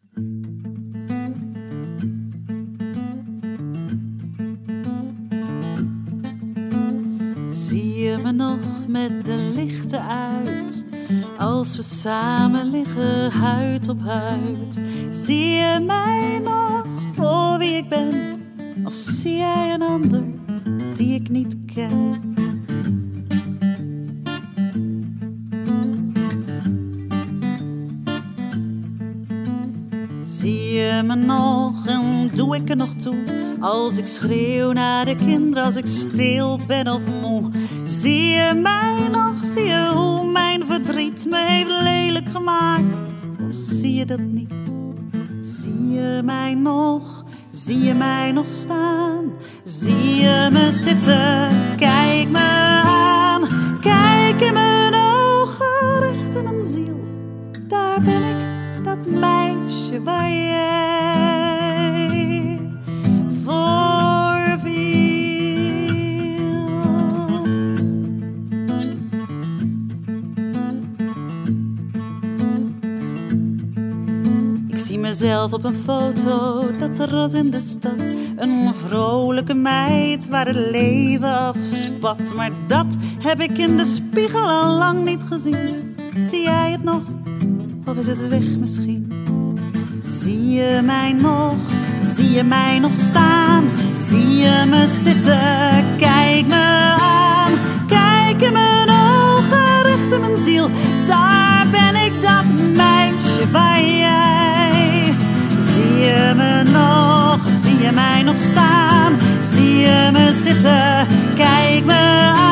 Zie je me nog met de lichten uit, als we samen liggen huid op huid? Zie je mij nog voor wie ik ben, of zie jij een ander die ik niet ken? Zie je me nog en doe ik er nog toe, als ik schreeuw naar de kinderen, als ik stil ben of moe? Zie je mij nog, zie je hoe mijn verdriet me heeft lelijk gemaakt? Of zie je dat niet? Zie je mij nog, zie je mij nog staan? Zie je me zitten, kijk me aan. Kijk in mijn ogen, recht in mijn ziel. Daar ben ik, dat meisje waar jij voor viel. Ik zie mezelf op een foto, dat terras in de stad. Een vrolijke meid waar het leven afspat. Maar dat heb ik in de spiegel al lang niet gezien. Zie jij het nog? Of is het weg misschien? Zie je mij nog? Zie je mij nog staan? Zie je me zitten? Kijk me aan. Kijk in mijn ogen, recht in mijn ziel. Daar ben ik, dat meisje waar jij. Zie je me nog? Zie je mij nog staan? Zie je me zitten? Kijk me aan.